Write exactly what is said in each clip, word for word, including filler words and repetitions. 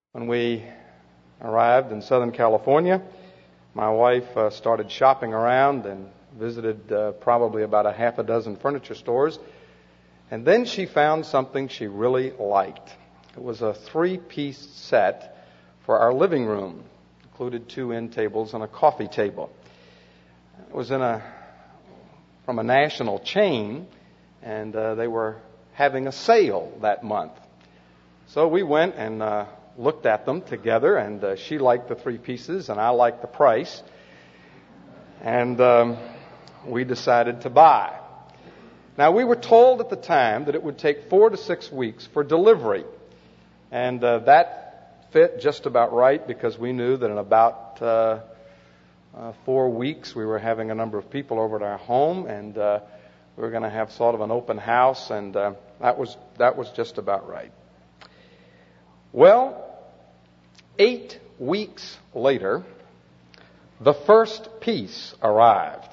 When we arrived in Southern California, my wife uh, started shopping around and visited uh, probably about a half a dozen furniture stores. And then she found something she really liked. It was a three-piece set for our living room. It included two end tables and a coffee table. It was in a from a national chain, and uh, they were having a sale that month. So we went and uh, looked at them together, and uh, she liked the three pieces, and I liked the price. And um, we decided to buy. Now, we were told at the time that it would take four to six weeks for delivery. And uh, that fit just about right, because we knew that in about uh, uh, four weeks we were having a number of people over at our home, and uh, we were going to have sort of an open house, and uh, that was that was just about right. Well, eight weeks later, the first piece arrived.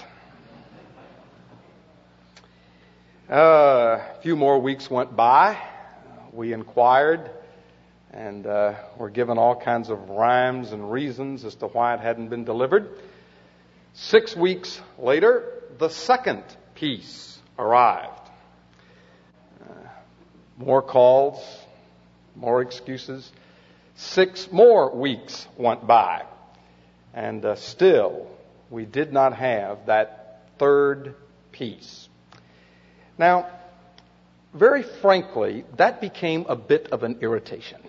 Uh, a few more weeks went by. We inquired and uh, were given all kinds of rhymes and reasons as to why it hadn't been delivered. Six weeks later, the second piece arrived. Uh, more calls, more excuses. Six more weeks went by, and uh, still we did not have that third piece. Now, very frankly, that became a bit of an irritation.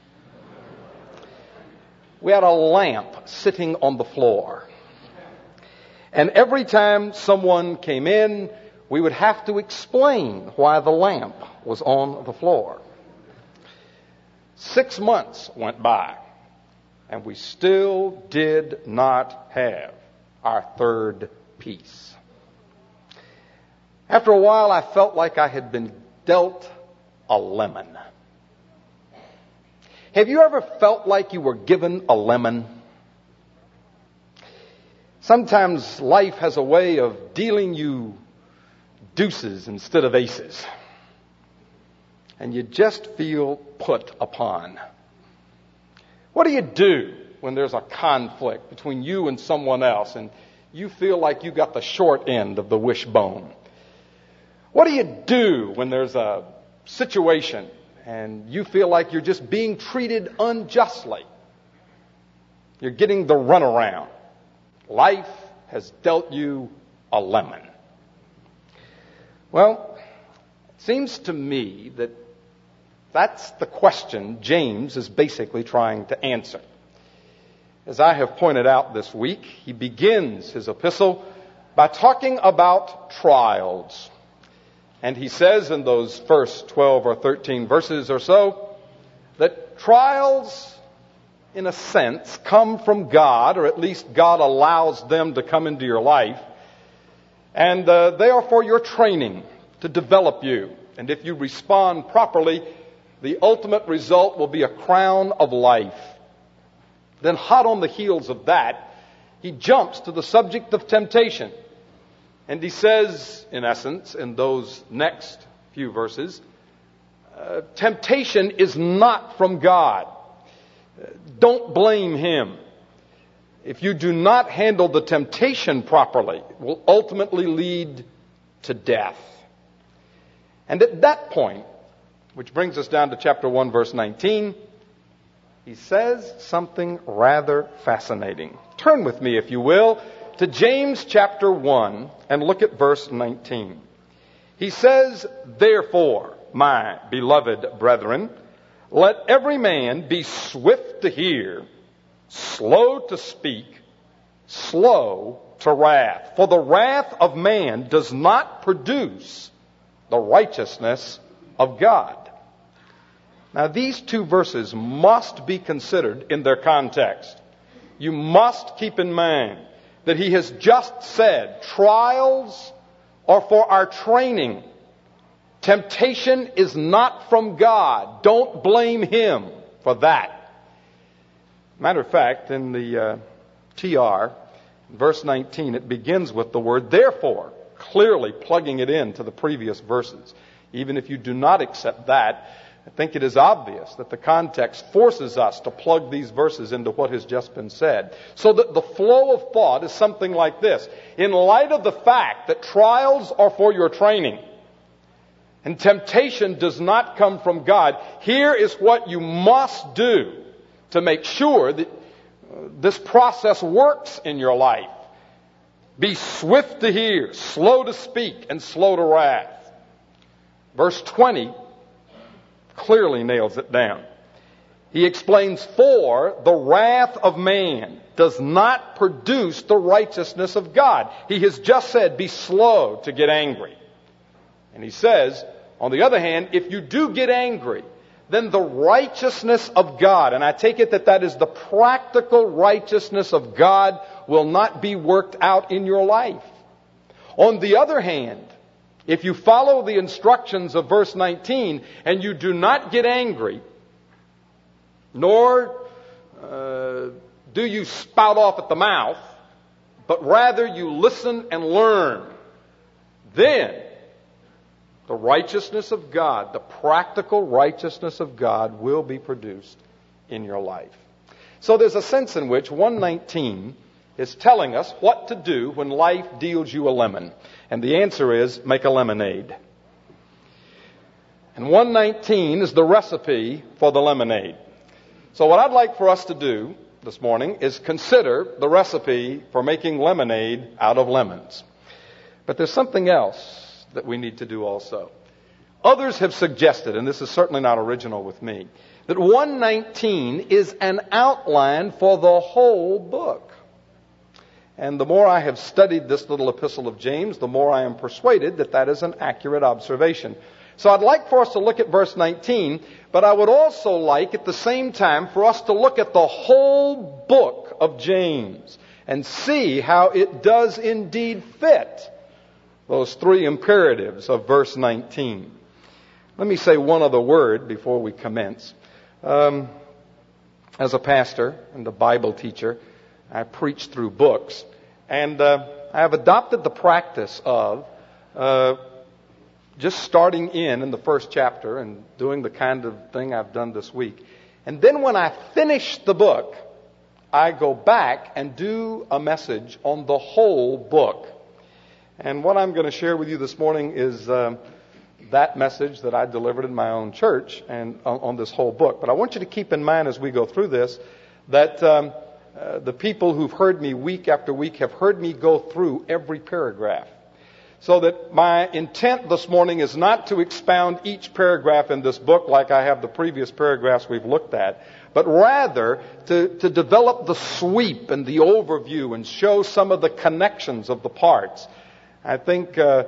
We had a lamp sitting on the floor, and every time someone came in, we would have to explain why the lamp was on the floor. Six months went by, and we still did not have our third piece. After a while, I felt like I had been dealt a lemon. Have you ever felt like you were given a lemon? Sometimes life has a way of dealing you deuces instead of aces. And you just feel put upon. What do you do when there's a conflict between you and someone else, and you feel like you got the short end of the wishbone? What do you do when there's a situation and you feel like you're just being treated unjustly? You're getting the runaround. Life has dealt you a lemon. Well, it seems to me that that's the question James is basically trying to answer. As I have pointed out this week, he begins his epistle by talking about trials. And he says in those first twelve or thirteen verses or so that trials, in a sense, come from God, or at least God allows them to come into your life. And uh, they are for your training, to develop you. And if you respond properly, the ultimate result will be a crown of life. Then, hot on the heels of that, he jumps to the subject of temptation. And he says, in essence, in those next few verses, uh, temptation is not from God. Don't blame him. If you do not handle the temptation properly, it will ultimately lead to death. And at that point, which brings us down to chapter one, verse nineteen, he says something rather fascinating. Turn with me, if you will, to James chapter one and look at verse nineteen. He says, "Therefore, my beloved brethren, let every man be swift to hear, slow to speak, slow to wrath. For the wrath of man does not produce the righteousness of God." Now, these two verses must be considered in their context. You must keep in mind that he has just said trials are for our training. Temptation is not from God. Don't blame him for that. Matter of fact, in the uh, T R, verse nineteen, it begins with the word therefore, clearly plugging it into the previous verses. Even if you do not accept that, I think it is obvious that the context forces us to plug these verses into what has just been said. So that the flow of thought is something like this. In light of the fact that trials are for your training, and temptation does not come from God, here is what you must do to make sure that this process works in your life. Be swift to hear, slow to speak, and slow to wrath. Verse twenty clearly nails it down. He explains, for the wrath of man does not produce the righteousness of God. He has just said, be slow to get angry. And he says, on the other hand, if you do get angry, then the righteousness of God, and I take it that that is the practical righteousness of God, will not be worked out in your life. On the other hand, if you follow the instructions of verse nineteen and you do not get angry, nor uh, do you spout off at the mouth, but rather you listen and learn, then the righteousness of God, the practical righteousness of God, will be produced in your life. So there's a sense in which one nineteen is telling us what to do when life deals you a lemon. And the answer is, make a lemonade. And one nineteen is the recipe for the lemonade. So what I'd like for us to do this morning is consider the recipe for making lemonade out of lemons. But there's something else that we need to do also. Others have suggested, and this is certainly not original with me, that one nineteen is an outline for the whole book. And the more I have studied this little epistle of James, the more I am persuaded that that is an accurate observation. So I'd like for us to look at verse nineteen, but I would also like at the same time for us to look at the whole book of James and see how it does indeed fit those three imperatives of verse nineteen. Let me say one other word before we commence. Um, as a pastor and a Bible teacher, I preach through books, and uh, I have adopted the practice of uh, just starting in in the first chapter and doing the kind of thing I've done this week. And then when I finish the book, I go back and do a message on the whole book. And what I'm going to share with you this morning is uh, that message that I delivered in my own church and on, on this whole book. But I want you to keep in mind as we go through this that um, uh, the people who've heard me week after week have heard me go through every paragraph. So that my intent this morning is not to expound each paragraph in this book like I have the previous paragraphs we've looked at, but rather to, to develop the sweep and the overview and show some of the connections of the parts. I think uh,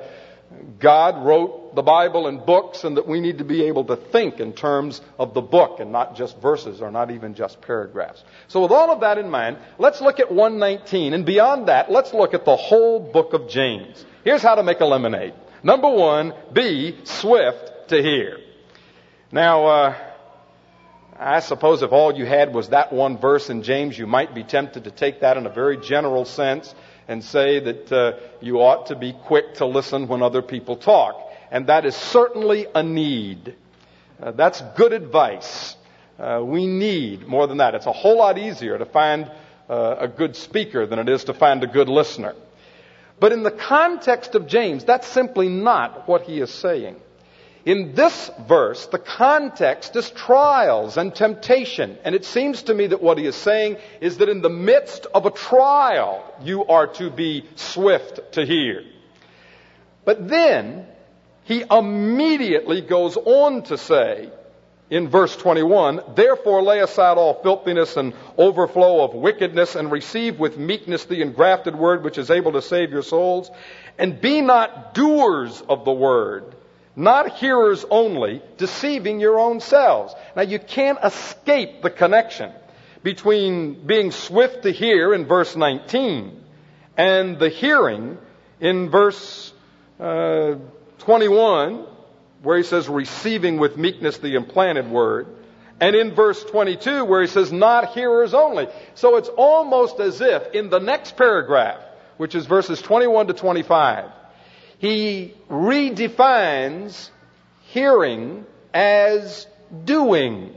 God wrote the Bible in books, and that we need to be able to think in terms of the book and not just verses or not even just paragraphs. So with all of that in mind, let's look at one nineteen, and beyond that, let's look at the whole book of James. Here's how to make a lemonade. Number one, be swift to hear. Now, uh, I suppose if all you had was that one verse in James, you might be tempted to take that in a very general sense and say that uh, you ought to be quick to listen when other people talk. And that is certainly a need. Uh, that's good advice. Uh, we need more than that. It's a whole lot easier to find uh, a good speaker than it is to find a good listener. But in the context of James, that's simply not what he is saying. In this verse, the context is trials and temptation. And it seems to me that what he is saying is that in the midst of a trial, you are to be swift to hear. But then, he immediately goes on to say, in verse twenty-one, therefore lay aside all filthiness and overflow of wickedness, and receive with meekness the engrafted word which is able to save your souls. And be not doers of the word, not hearers only, deceiving your own selves. Now you can't escape the connection between being swift to hear in verse nineteen and the hearing in verse uh, twenty-one, where he says, receiving with meekness the implanted word. And in verse twenty-two, where he says, not hearers only. So it's almost as if in the next paragraph, which is verses twenty-one to twenty-five, he redefines hearing as doing.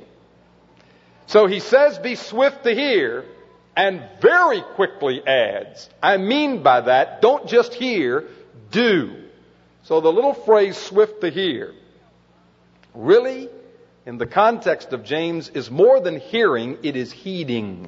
So he says, be swift to hear, and very quickly adds, I mean by that, don't just hear, do. So the little phrase, swift to hear, really, in the context of James, is more than hearing, it is heeding.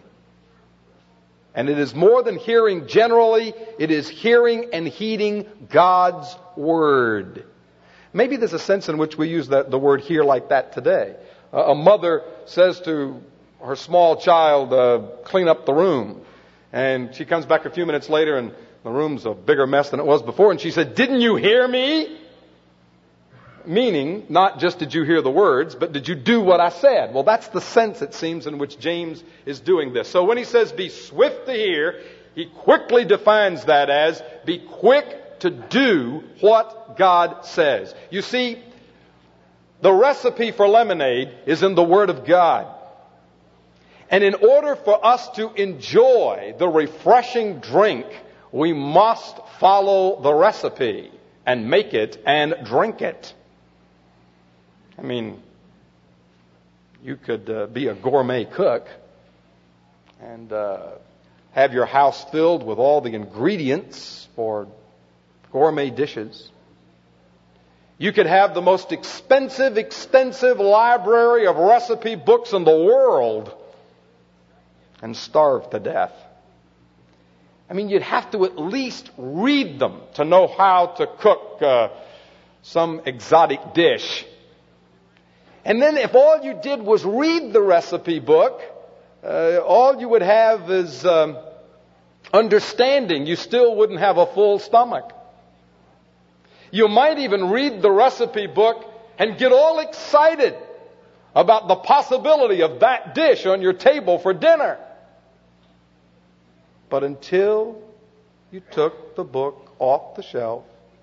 And it is more than hearing generally, it is hearing and heeding God's Word. Maybe there's a sense in which we use that, the word hear like that today. Uh, a mother says to her small child, uh, clean up the room. And she comes back a few minutes later and the room's a bigger mess than it was before. And she said, didn't you hear me? Meaning, not just did you hear the words, but did you do what I said? Well, that's the sense, it seems, in which James is doing this. So when he says be swift to hear, he quickly defines that as be quick to do what God says. You see, the recipe for lemonade is in the Word of God. And in order for us to enjoy the refreshing drink, we must follow the recipe and make it and drink it. I mean, you could uh, be a gourmet cook and uh, have your house filled with all the ingredients for gourmet dishes. You could have the most expensive, extensive library of recipe books in the world and starve to death. I mean, you'd have to at least read them to know how to cook uh, some exotic dish. And then if all you did was read the recipe book, uh, all you would have is um, understanding. You still wouldn't have a full stomach. You might even read the recipe book and get all excited about the possibility of that dish on your table for dinner. But until you took the book off the shelf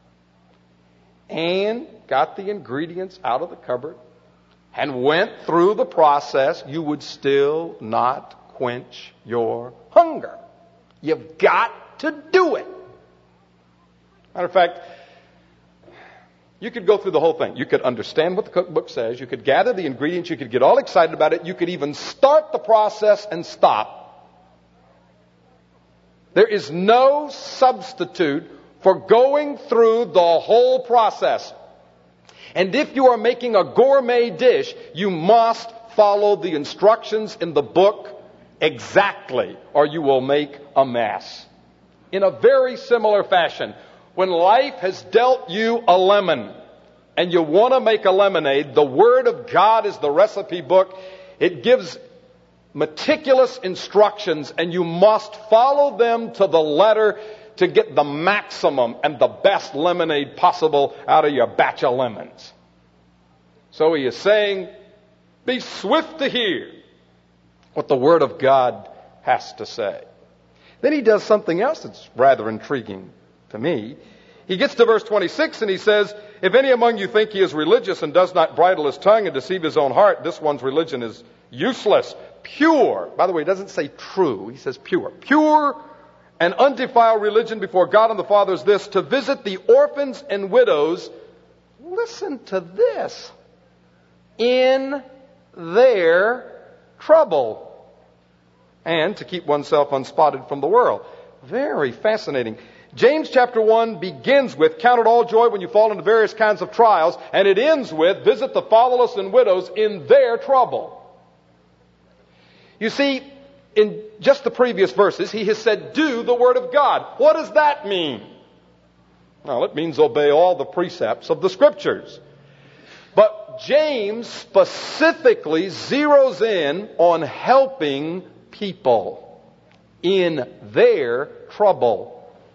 and got the ingredients out of the cupboard and went through the process, you would still not quench your hunger. You've got to do it. Matter of fact, you could go through the whole thing. You could understand what the cookbook says. You could gather the ingredients. You could get all excited about it. You could even start the process and stop. There is no substitute for going through the whole process. And if you are making a gourmet dish, you must follow the instructions in the book exactly, or you will make a mess. In a very similar fashion, when life has dealt you a lemon and you want to make a lemonade, the Word of God is the recipe book. It gives meticulous instructions, and you must follow them to the letter to get the maximum and the best lemonade possible out of your batch of lemons. So he is saying, be swift to hear what the Word of God has to say. Then he does something else that's rather intriguing to me. He gets to verse twenty-six and he says, if any among you think he is religious and does not bridle his tongue and deceive his own heart, this one's religion is useless. Pure. By the way, it doesn't say true. He says pure. Pure and undefiled religion before God and the Father is this, to visit the orphans and widows, listen to this, in their trouble, and to keep oneself unspotted from the world. Very fascinating. James chapter one begins with, count it all joy when you fall into various kinds of trials, and it ends with, visit the fatherless and widows in their trouble. You see, in just the previous verses, he has said, do the Word of God. What does that mean? Well, it means obey all the precepts of the Scriptures. But James specifically zeroes in on helping people in their trouble.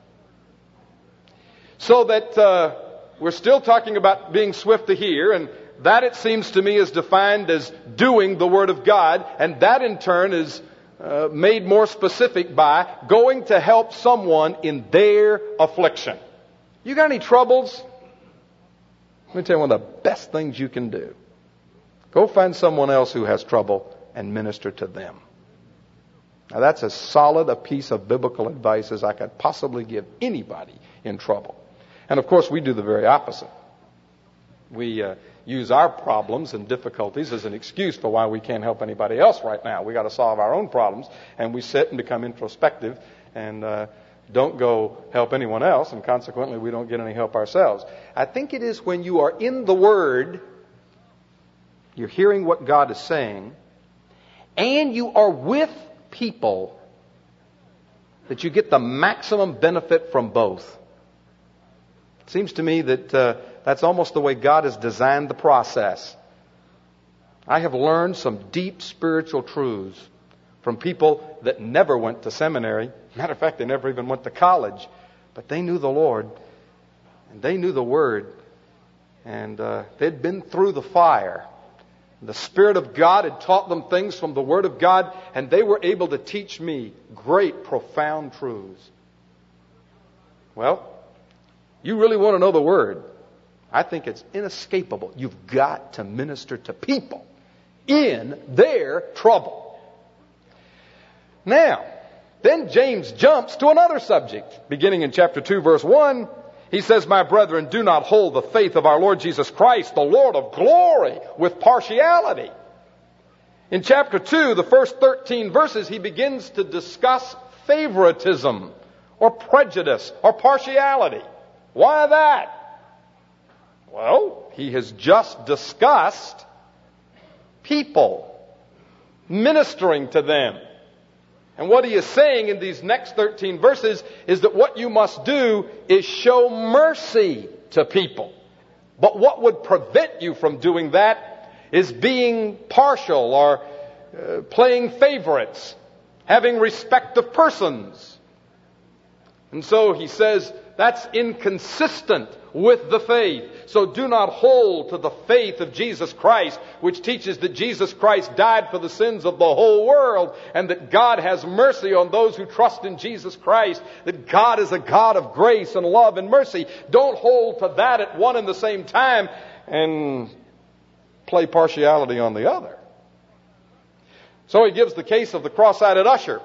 So that uh, we're still talking about being swift to hear, and that, it seems to me, is defined as doing the Word of God, and that in turn is uh, made more specific by going to help someone in their affliction. You got any troubles? Let me tell you one of the best things you can do. Go find someone else who has trouble and minister to them. Now that's as solid a piece of biblical advice as I could possibly give anybody in trouble. And of course we do the very opposite. We uh, use our problems and difficulties as an excuse for why we can't help anybody else right now. We got to solve our own problems, and we sit and become introspective and uh, don't go help anyone else, and consequently we don't get any help ourselves. I think it is when you are in the Word, you're hearing what God is saying, and you are with people, that you get the maximum benefit from both. It seems to me that uh, that's almost the way God has designed the process. I have learned some deep spiritual truths from people that never went to seminary. Matter of fact, they never even went to college. But they knew the Lord, and they knew the Word, and uh, they'd been through the fire. The Spirit of God had taught them things from the Word of God, and they were able to teach me great, profound truths. Well, you really want to know the Word. I think it's inescapable. You've got to minister to people in their trouble. Now, then James jumps to another subject. Beginning in chapter two, verse one, he says, "My brethren, do not hold the faith of our Lord Jesus Christ, the Lord of glory, with partiality." In chapter two, the first thirteen verses, he begins to discuss favoritism or prejudice or partiality. Why that? Well, he has just discussed people, ministering to them. And what he is saying in these next thirteen verses is that what you must do is show mercy to people. But what would prevent you from doing that is being partial or uh, playing favorites, having respect of persons. And so he says that's inconsistent with the faith. So do not hold to the faith of Jesus Christ, which teaches that Jesus Christ died for the sins of the whole world, and that God has mercy on those who trust in Jesus Christ, that God is a God of grace and love and mercy. Don't hold to that at one and the same time and play partiality on the other. So he gives the case of the cross-eyed usher.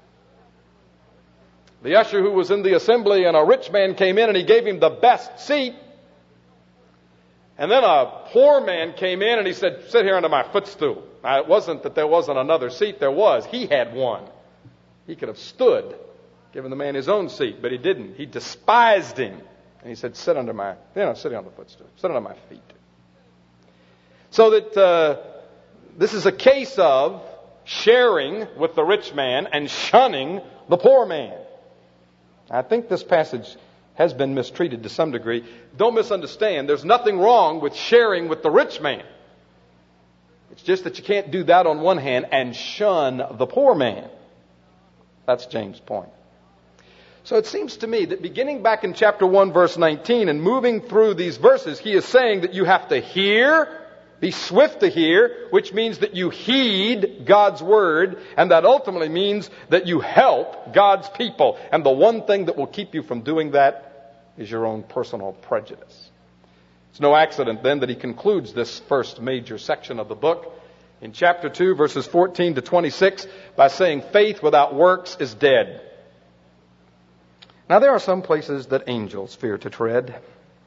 The usher who was in the assembly, and a rich man came in and he gave him the best seat. And then a poor man came in and he said, "Sit here under my footstool." Now, it wasn't that there wasn't another seat. There was. He had one. He could have stood, given the man his own seat, but he didn't. He despised him. And he said, "Sit under my, you know, sit on the footstool. Sit under my feet." So that uh, this is a case of sharing with the rich man and shunning the poor man. I think this passage has been mistreated to some degree. Don't misunderstand. There's nothing wrong with sharing with the rich man. It's just that you can't do that on one hand and shun the poor man. That's James' point. So it seems to me that beginning back in chapter one, verse nineteen, and moving through these verses, he is saying that you have to hear, be swift to hear, which means that you heed God's word, and that ultimately means that you help God's people. And the one thing that will keep you from doing that is your own personal prejudice. It's no accident then that he concludes this first major section of the book in chapter two, verses fourteen to twenty-six, by saying faith without works is dead. Now there are some places that angels fear to tread.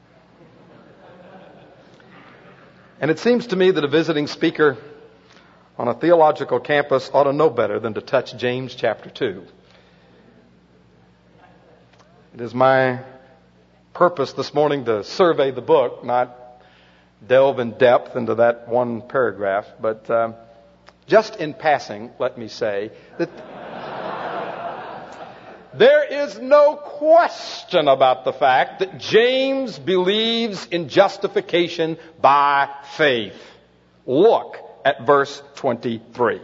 And it seems to me that a visiting speaker on a theological campus ought to know better than to touch James chapter two. It is my purpose this morning to survey the book, not delve in depth into that one paragraph, but um, just in passing, let me say that there is no question about the fact that James believes in justification by faith. Look at verse twenty-three.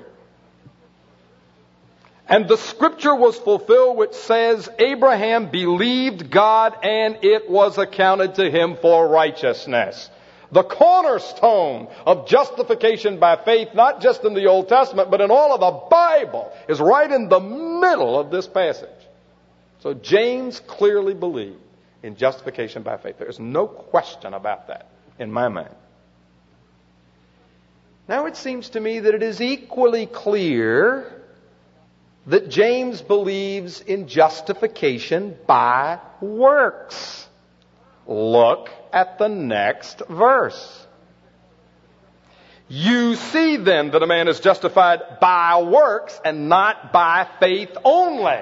"And the scripture was fulfilled which says, Abraham believed God and it was accounted to him for righteousness." The cornerstone of justification by faith, not just in the Old Testament, but in all of the Bible, is right in the middle of this passage. So James clearly believed in justification by faith. There is no question about that in my mind. Now it seems to me that it is equally clear that James believes in justification by works. Look at the next verse. You see then that a man is justified by works and not by faith only.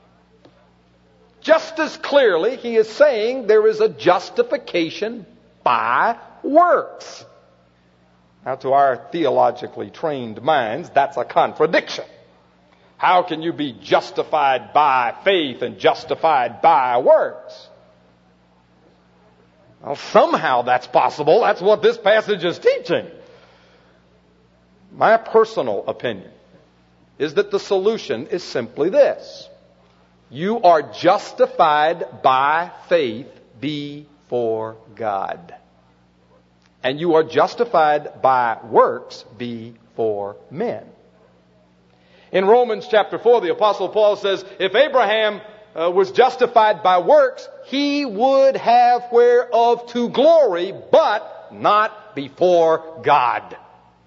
Just as clearly, he is saying there is a justification by works. Now, to our theologically trained minds, that's a contradiction. How can you be justified by faith and justified by works? Well, somehow that's possible. That's what this passage is teaching. My personal opinion is that the solution is simply this. You are justified by faith before God. And you are justified by works before men. In Romans chapter four, the Apostle Paul says, if Abraham uh, was justified by works, he would have whereof to glory, but not before God.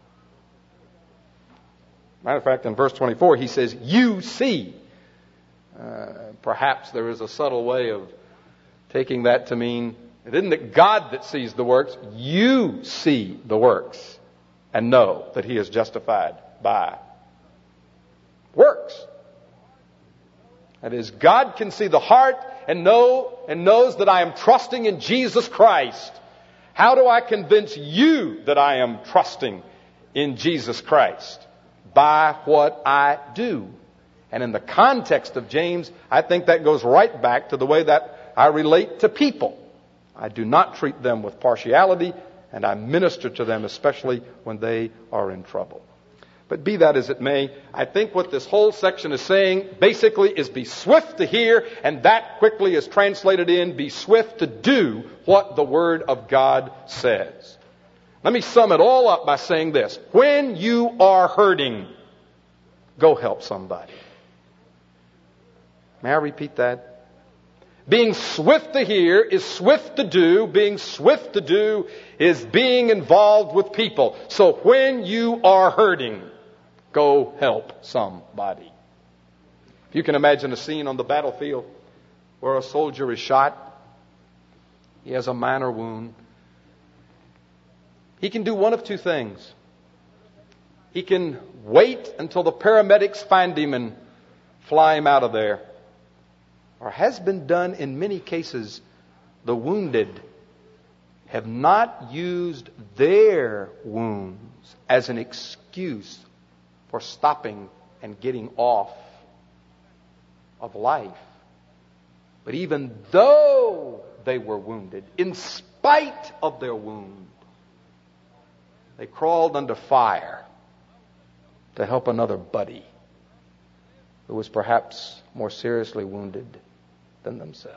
Matter of fact, in verse twenty-four, he says, you see. Uh, perhaps there is a subtle way of taking that to mean it isn't it God that sees the works. You see the works and know that he is justified by works. That is, God can see the heart and know and knows that I am trusting in Jesus Christ. How do I convince you that I am trusting in Jesus Christ? By what I do. And in the context of James, I think that goes right back to the way that I relate to people. I do not treat them with partiality, and I minister to them, especially when they are in trouble. But be that as it may, I think what this whole section is saying basically is be swift to hear, and that quickly is translated in be swift to do what the Word of God says. Let me sum it all up by saying this. When you are hurting, go help somebody. May I repeat that? Being swift to hear is swift to do. Being swift to do is being involved with people. So when you are hurting, go help somebody. If you can imagine a scene on the battlefield where a soldier is shot, he has a minor wound. He can do one of two things. He can wait until the paramedics find him and fly him out of there. Or has been done in many cases, the wounded have not used their wounds as an excuse for stopping and getting off of life. But even though they were wounded, in spite of their wound, they crawled under fire to help another buddy who was perhaps more seriously wounded than themselves.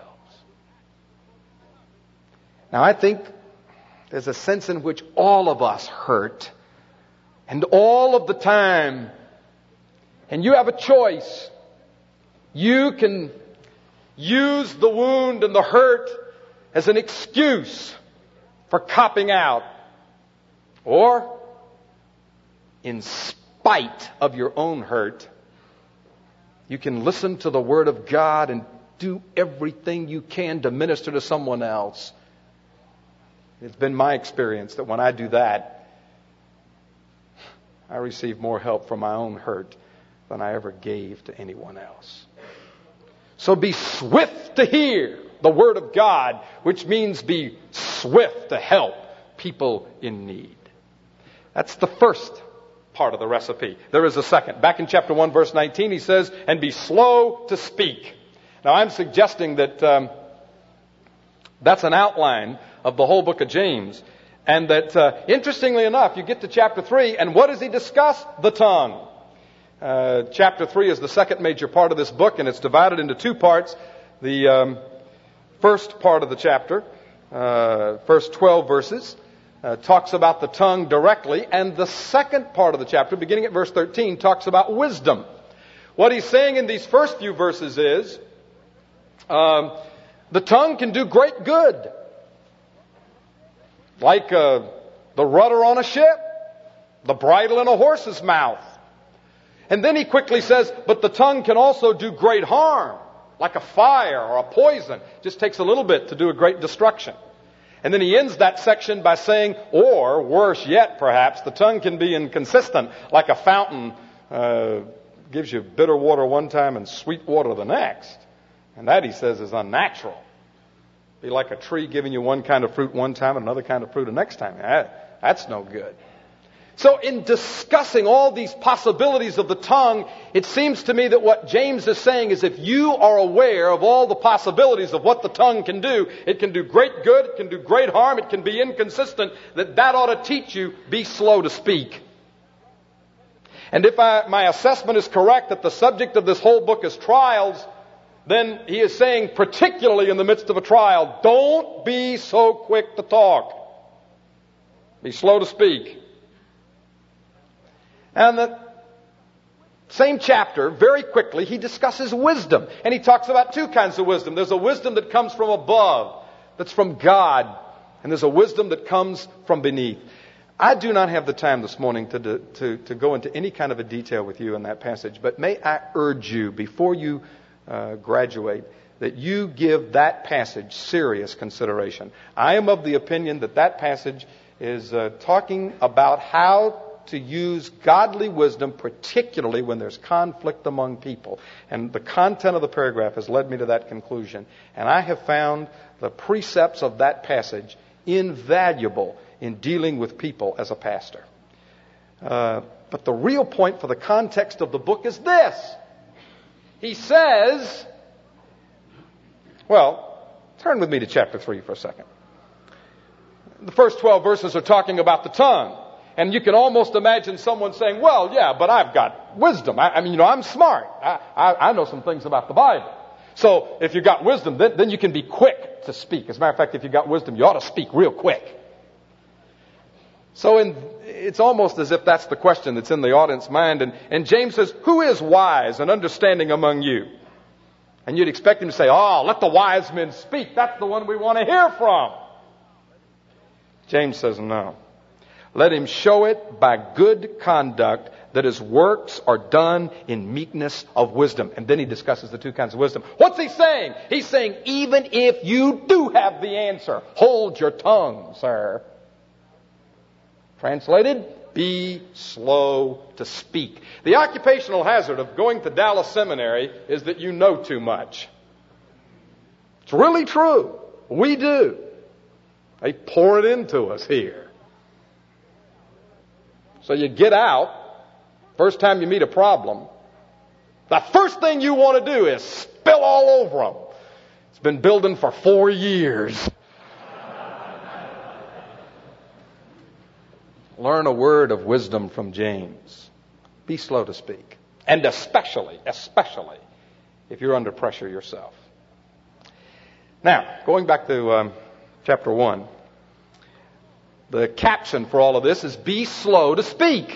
Now, I think there's a sense in which all of us hurt, and all of the time, and you have a choice. You can use the wound and the hurt as an excuse for copping out. Or, in spite of your own hurt, you can listen to the Word of God and do everything you can to minister to someone else. It's been my experience that when I do that, I receive more help from my own hurt than I ever gave to anyone else. So be swift to hear the Word of God, which means be swift to help people in need. That's the first part of the recipe. There is a second. Back in chapter one, verse nineteen, he says, and be slow to speak. Now, I'm suggesting that um, that's an outline of the whole book of James. And that, uh, interestingly enough, you get to chapter three, and what does he discuss? The tongue. Uh, chapter three is the second major part of this book, and it's divided into two parts. The um, first part of the chapter, uh, first twelve verses, Uh, talks about the tongue directly, and the second part of the chapter, beginning at verse thirteen, talks about wisdom. What he's saying in these first few verses is, um, the tongue can do great good. Like uh, the rudder on a ship, the bridle in a horse's mouth. And then he quickly says, but the tongue can also do great harm. like a fire or a poison. It just takes a little bit to do a great destruction. And then he ends that section by saying, or worse yet, perhaps, the tongue can be inconsistent, like a fountain uh, gives you bitter water one time and sweet water the next. And that, he says, is unnatural. Be like a tree giving you one kind of fruit one time and another kind of fruit the next time. That, that's no good. So in discussing all these possibilities of the tongue, it seems to me that what James is saying is if you are aware of all the possibilities of what the tongue can do, it can do great good, it can do great harm, it can be inconsistent, that that ought to teach you, be slow to speak. And if I, my assessment is correct that the subject of this whole book is trials, then he is saying, particularly in the midst of a trial, don't be so quick to talk. Be slow to speak. And the same chapter, very quickly, he discusses wisdom. And he talks about two kinds of wisdom. There's a wisdom that comes from above, that's from God. And there's a wisdom that comes from beneath. I do not have the time this morning to, to, to go into any kind of a detail with you in that passage. But may I urge you, before you uh, graduate, that you give that passage serious consideration. I am of the opinion that that passage is uh, talking about how to use godly wisdom, particularly when there's conflict among people. And the content of the paragraph has led me to that conclusion. And I have found the precepts of that passage invaluable in dealing with people as a pastor. Uh, but the real point for the context of the book is this. He says, well, turn with me to chapter three for a second. The first twelve verses are talking about the tongue. And you can almost imagine someone saying, well, yeah, but I've got wisdom. I, I mean, you know, I'm smart. I, I, I know some things about the Bible. So if you've got wisdom, then, then you can be quick to speak. As a matter of fact, if you've got wisdom, you ought to speak real quick. So in, it's almost as if that's the question that's in the audience's mind. And, and James says, who is wise and understanding among you? And you'd expect him to say, oh, let the wise men speak. That's the one we want to hear from. James says, no. Let him show it by good conduct that his works are done in meekness of wisdom. And then he discusses the two kinds of wisdom. What's he saying? He's saying, even if you do have the answer, hold your tongue, sir. Translated, be slow to speak. The occupational hazard of going to Dallas Seminary is that you know too much. It's really true. We do. They pour it into us here. So you get out, first time you meet a problem, the first thing you want to do is spill all over them. It's been building for four years. Learn a word of wisdom from James. Be slow to speak. And especially, especially, if you're under pressure yourself. Now, going back to um, chapter one. The caption for all of this is be slow to speak.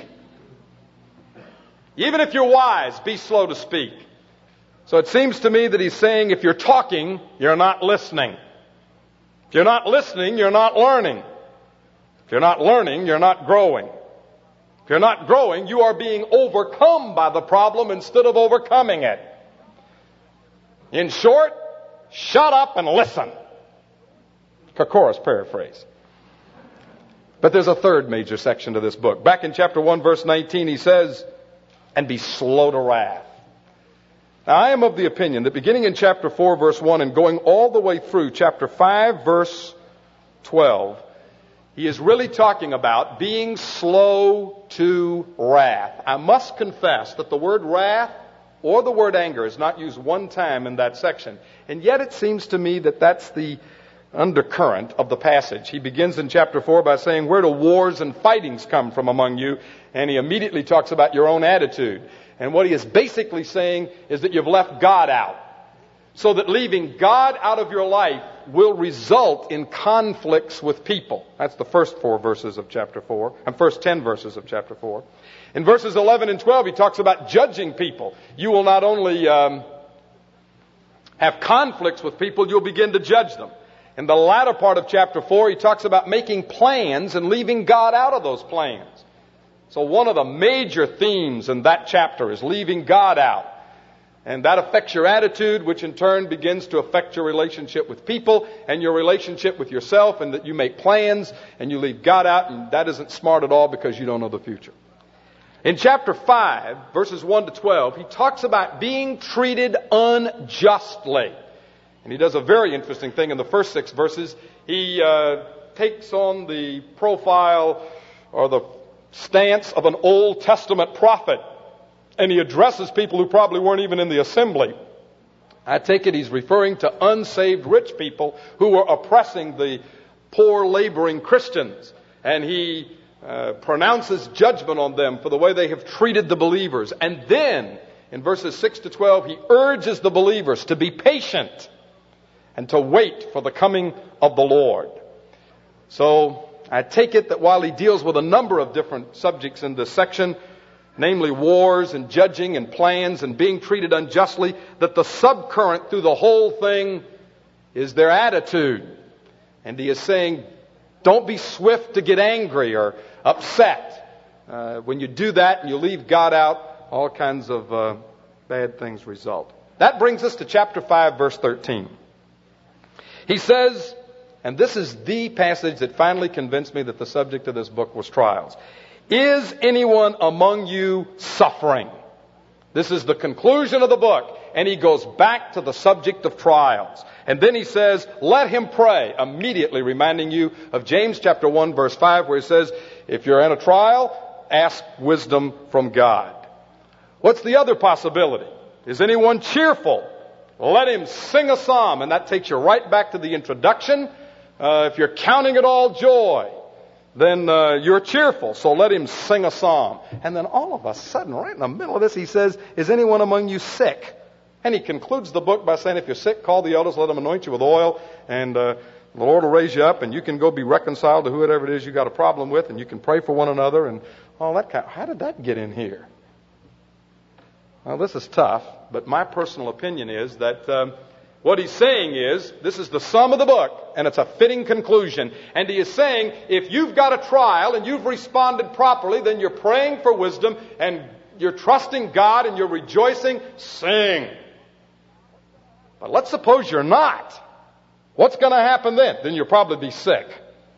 Even if you're wise, be slow to speak. So it seems to me that he's saying if you're talking, you're not listening. If you're not listening, you're not learning. If you're not learning, you're not growing. If you're not growing, you are being overcome by the problem instead of overcoming it. In short, shut up and listen. Kokoros paraphrase. But there's a third major section to this book. Back in chapter one, verse nineteen, he says, and be slow to wrath. Now, I am of the opinion that beginning in chapter four, verse one, and going all the way through chapter five, verse twelve, he is really talking about being slow to wrath. I must confess that the word wrath or the word anger is not used one time in that section. And yet it seems to me that that's the undercurrent of the passage. He begins in chapter four by saying, where do wars and fightings come from among you? And he immediately talks about your own attitude. And what he is basically saying is that you've left God out. So that leaving God out of your life will result in conflicts with people. That's the first four verses of chapter four, and first ten verses of chapter four. In verses eleven and twelve, he talks about judging people. You will not only um, have conflicts with people, you'll begin to judge them. In the latter part of chapter four, he talks about making plans and leaving God out of those plans. So one of the major themes in that chapter is leaving God out. And that affects your attitude, which in turn begins to affect your relationship with people and your relationship with yourself, and that you make plans and you leave God out, and that isn't smart at all because you don't know the future. In chapter five, verses one to twelve, he talks about being treated unjustly. And he does a very interesting thing in the first six verses. He uh, takes on the profile or the stance of an Old Testament prophet. And he addresses people who probably weren't even in the assembly. I take it he's referring to unsaved rich people who were oppressing the poor laboring Christians. And he uh, pronounces judgment on them for the way they have treated the believers. And then, in verses six to twelve, he urges the believers to be patient and to wait for the coming of the Lord. So, I take it that while he deals with a number of different subjects in this section, namely wars and judging and plans and being treated unjustly, that the subcurrent through the whole thing is their attitude. And he is saying, don't be swift to get angry or upset. Uh, when you do that and you leave God out, all kinds of uh, bad things result. That brings us to chapter five, verse thirteen. He says, and this is the passage that finally convinced me that the subject of this book was trials. Is anyone among you suffering? This is the conclusion of the book. And he goes back to the subject of trials. And then he says, let him pray, immediately reminding you of James chapter one, verse five, where he says, if you're in a trial, ask wisdom from God. What's the other possibility? Is anyone cheerful? Let him sing a psalm. And that takes you right back to the introduction. Uh, if you're counting it all joy, then uh, you're cheerful, so let him sing a psalm. And then all of a sudden, right in the middle of this, he says, is anyone among you sick? And he concludes the book by saying, if you're sick, call the elders, let them anoint you with oil, and uh, the Lord will raise you up, and you can go be reconciled to whoever it is you got a problem with, and you can pray for one another, and all that kind of, how did that get in here? Well, this is tough, but my personal opinion is that um, what he's saying is, this is the sum of the book, and it's a fitting conclusion. And he is saying, if you've got a trial and you've responded properly, then you're praying for wisdom and you're trusting God and you're rejoicing, sing. But let's suppose you're not. What's going to happen then? Then you'll probably be sick.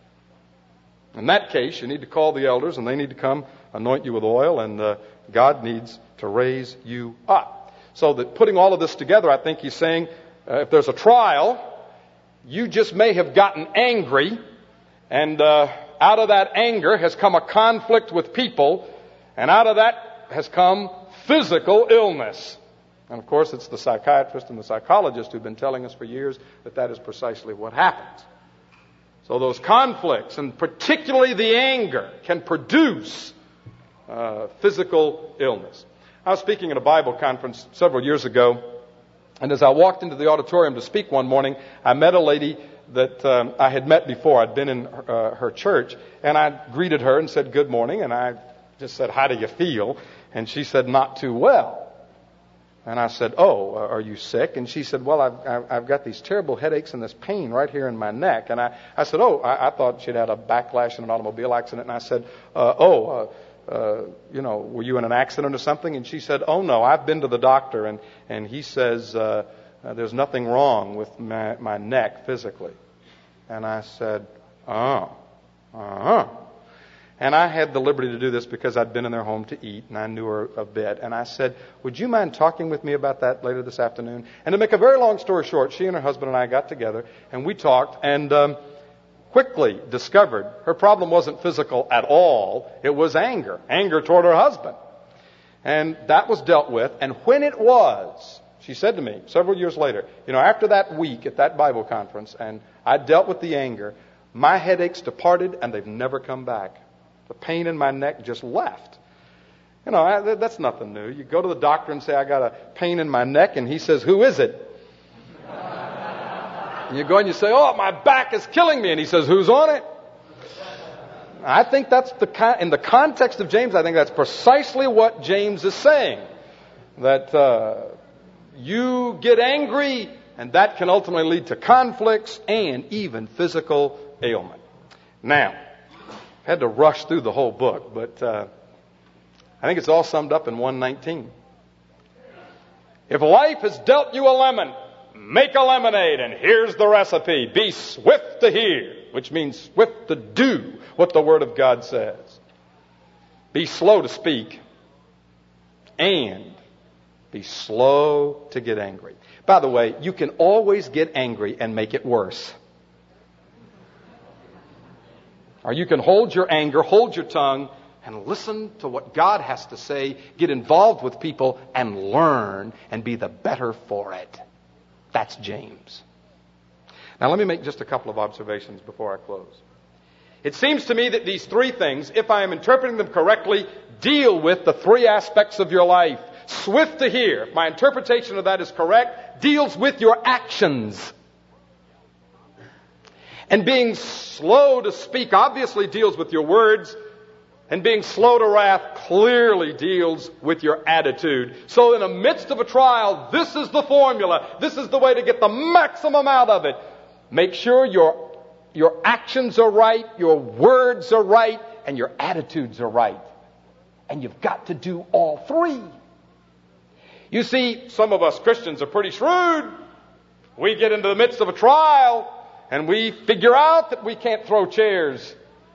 In that case, you need to call the elders and they need to come anoint you with oil, and uh, God needs to raise you up. So that putting all of this together, I think he's saying, Uh, if there's a trial, you just may have gotten angry, and uh, out of that anger has come a conflict with people, and out of that has come physical illness. And of course, it's the psychiatrist and the psychologist who've been telling us for years that that is precisely what happens. So those conflicts, and particularly the anger, can produce uh, physical illness. I was speaking at a Bible conference several years ago. And as I walked into the auditorium to speak one morning, I met a lady that um, I had met before. I'd been in uh, her church, and I greeted her and said, good morning. And I just said, how do you feel? And she said, not too well. And I said, oh, are you sick? And she said, well, I've, I've got these terrible headaches and this pain right here in my neck. And I, I said, oh, I, I thought she'd had a backlash in an automobile accident. And I said, uh, oh, uh, Uh, you know, were you in an accident or something? And she said, oh no, I've been to the doctor, and, and he says uh, uh, there's nothing wrong with my, my neck physically. And I said, oh, uh-huh. And I had the liberty to do this because I'd been in their home to eat, and I knew her a bit. And I said, would you mind talking with me about that later this afternoon? And to make a very long story short, she and her husband and I got together, and we talked, and um, quickly discovered her problem wasn't physical at all. It was anger. Anger toward her husband. And that was dealt with. And when it was, she said to me several years later, you know, after that week at that Bible conference, and I dealt with the anger, my headaches departed and they've never come back. The pain in my neck just left. You know, I, that's nothing new. You go to the doctor and say, I got a pain in my neck, and he says, who is it? And you go and you say, oh, my back is killing me. And he says, who's on it? I think that's the in the context of James, I think that's precisely what James is saying. That uh, you get angry, and that can ultimately lead to conflicts and even physical ailment. Now, I had to rush through the whole book, but uh, I think it's all summed up in one nineteen. If life has dealt you a lemon, make a lemonade, and here's the recipe. Be swift to hear, which means swift to do what the Word of God says. Be slow to speak, and be slow to get angry. By the way, you can always get angry and make it worse. Or you can hold your anger, hold your tongue, and listen to what God has to say. Get involved with people and learn and be the better for it. That's James. Now let me make just a couple of observations before I close. It seems to me that these three things, if I am interpreting them correctly, deal with the three aspects of your life. Swift to hear, if my interpretation of that is correct, deals with your actions. And being slow to speak obviously deals with your words. And being slow to wrath clearly deals with your attitude. So in the midst of a trial, this is the formula. This is the way to get the maximum out of it. Make sure your, your actions are right, your words are right, and your attitudes are right. And you've got to do all three. You see, some of us Christians are pretty shrewd. We get into the midst of a trial and we figure out that we can't throw chairs.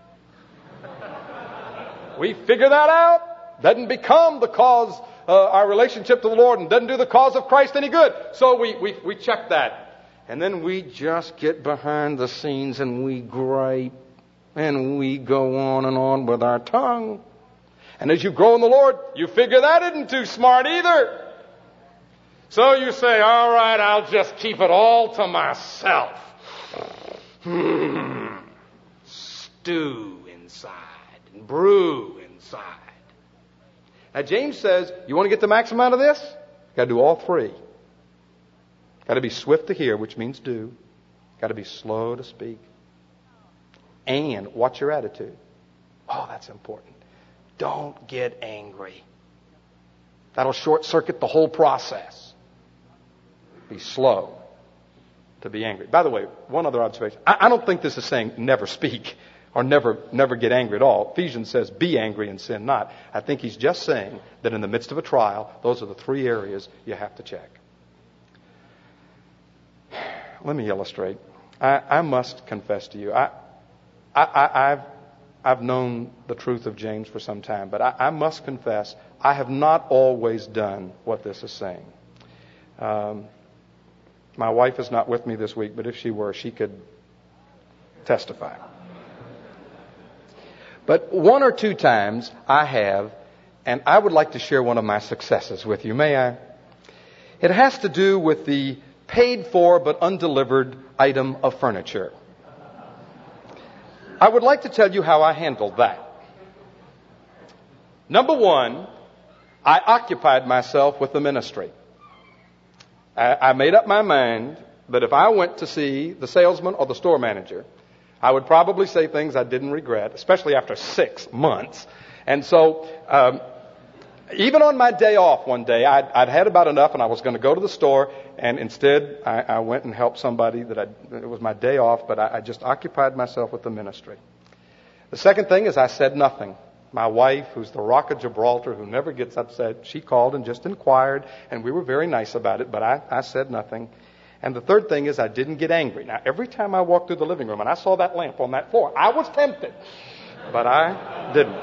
We figure that out. Doesn't become the cause, uh, our relationship to the Lord, and doesn't do the cause of Christ any good. So we, we, we check that. And then we just get behind the scenes and we gripe and we go on and on with our tongue. And as you grow in the Lord, you figure that isn't too smart either. So you say, all right, I'll just keep it all to myself. Hmm. Stew inside and brew inside. Now James says, you want to get the maximum out of this? You've got to do all three. Got to be swift to hear, which means do. Got to be slow to speak. And watch your attitude. Oh, that's important. Don't get angry. That'll short circuit the whole process. Be slow to be angry. By the way, one other observation. I, I don't think this is saying never speak or never never get angry at all. Ephesians says be angry and sin not. I think he's just saying that in the midst of a trial, those are the three areas you have to check. Let me illustrate. I, I must confess to you. I, I, I, I've I've known the truth of James for some time, but I, I must confess I have not always done what this is saying. Um, my wife is not with me this week, but if she were, she could testify. But one or two times I have, and I would like to share one of my successes with you. May I? It has to do with the paid for but undelivered item of furniture. I would like to tell you how I handled that. Number one, I occupied myself with the ministry. I, I made up my mind that if I went to see the salesman or the store manager, I would probably say things I didn't regret, especially after six months. And so, um, even on my day off one day, I'd, I'd had about enough and I was going to go to the store, and instead I, I went and helped somebody that I, it was my day off, but I, I just occupied myself with the ministry. The second thing is I said nothing. My wife, who's the Rock of Gibraltar, who never gets upset, she called and just inquired, and we were very nice about it, but I, I said nothing. And the third thing is I didn't get angry. Now, every time I walked through the living room and I saw that lamp on that floor, I was tempted, but I didn't.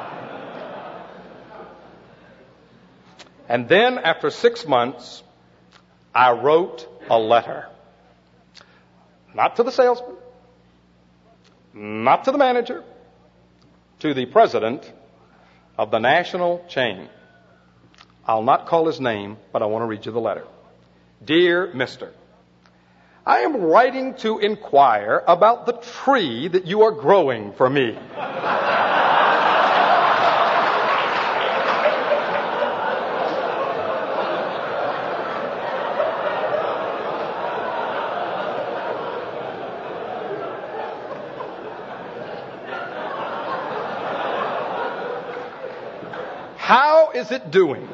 And then after six months, I wrote a letter. Not to the salesman, not to the manager, to the president of the national chain. I'll not call his name, but I want to read you the letter. Dear Mister, I am writing to inquire about the tree that you are growing for me. How is it doing?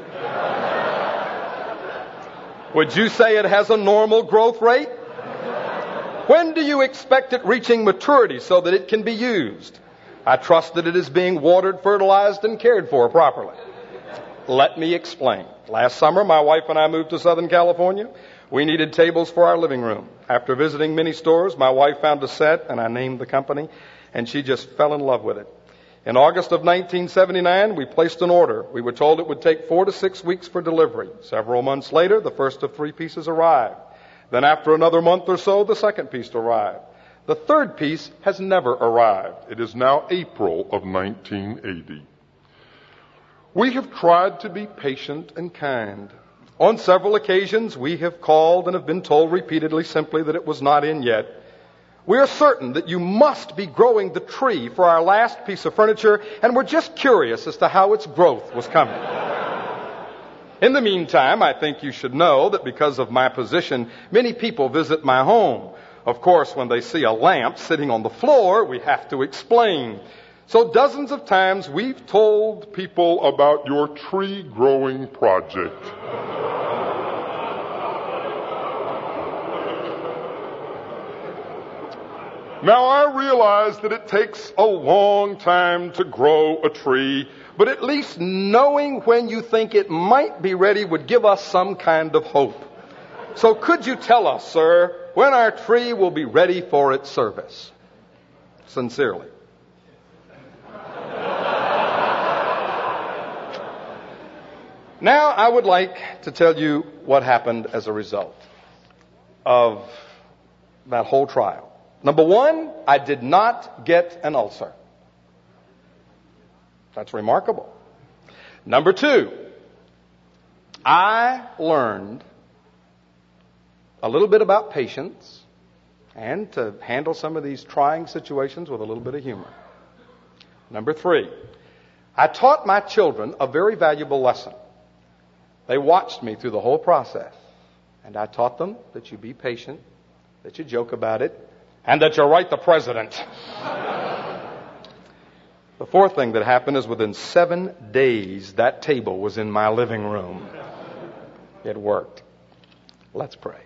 Would you say it has a normal growth rate? When do you expect it reaching maturity so that it can be used? I trust that it is being watered, fertilized, and cared for properly. Let me explain. Last summer, my wife and I moved to Southern California. We needed tables for our living room. After visiting many stores, my wife found a set, and I named the company, and she just fell in love with it. In August of nineteen seventy-nine, we placed an order. We were told it would take four to six weeks for delivery. Several months later, the first of three pieces arrived. Then after another month or so, the second piece arrived. The third piece has never arrived. It is now April of nineteen eighty. We have tried to be patient and kind. On several occasions, we have called and have been told repeatedly simply that it was not in yet. We are certain that you must be growing the tree for our last piece of furniture, and we're just curious as to how its growth was coming. In the meantime, I think you should know that because of my position, many people visit my home. Of course, when they see a lamp sitting on the floor, we have to explain. So dozens of times we've told people about your tree growing project. Now, I realize that it takes a long time to grow a tree, but at least knowing when you think it might be ready would give us some kind of hope. So could you tell us, sir, when our tree will be ready for its service? Sincerely. Now, I would like to tell you what happened as a result of that whole trial. Number one, I did not get an ulcer. That's remarkable. Number two, I learned a little bit about patience and to handle some of these trying situations with a little bit of humor. Number three, I taught my children a very valuable lesson. They watched me through the whole process, and I taught them that you be patient, that you joke about it, and that you write the president. The fourth thing that happened is within seven days, that table was in my living room. It worked. Let's pray.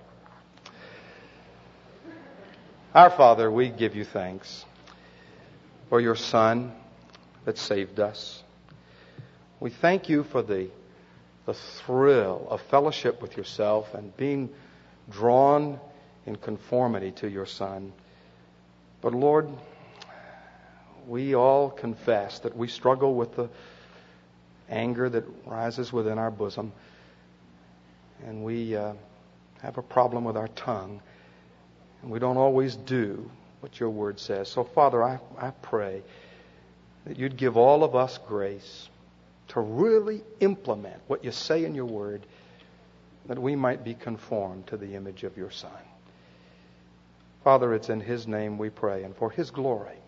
Our Father, we give you thanks for your Son that saved us. We thank you for the, the thrill of fellowship with yourself and being drawn in conformity to your Son. But Lord, we all confess that we struggle with the anger that rises within our bosom. And we uh, have a problem with our tongue. And we don't always do what your word says. So Father, I, I pray that you'd give all of us grace to really implement what you say in your word, that we might be conformed to the image of your Son. Father, it's in his name we pray and for his glory.